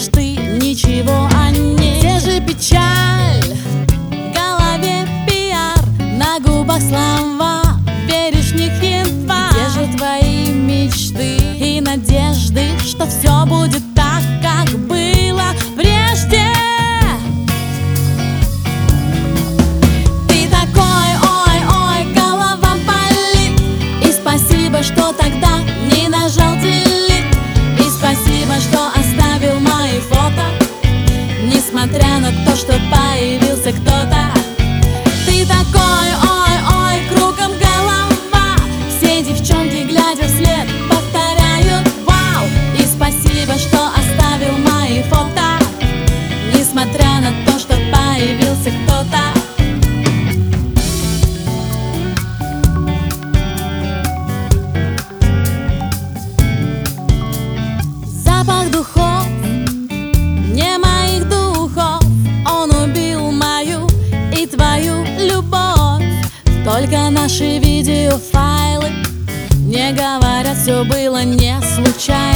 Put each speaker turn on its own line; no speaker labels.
помнишь ты ничего о ней? Где же печаль, в голове пиар, на губах слова, веришь в них едва? Где же твои мечты и надежды, что все будет так, как было прежде? Ты такой, ой-ой, голова болит, и спасибо, что тогда не нажал delete, и спасибо, что оставил мои фото, несмотря на то, что появился кто-то. Ты такой, ой-ой, кругом голова, все девчонки, глядя вслед, повторяют вау, и спасибо, что оставил мои фото, несмотря на то, что появился кто-то. Запах духов, не моих духов, он убил мою и твою любовь. Только наши видеофайлы не говорят, все было не случайно.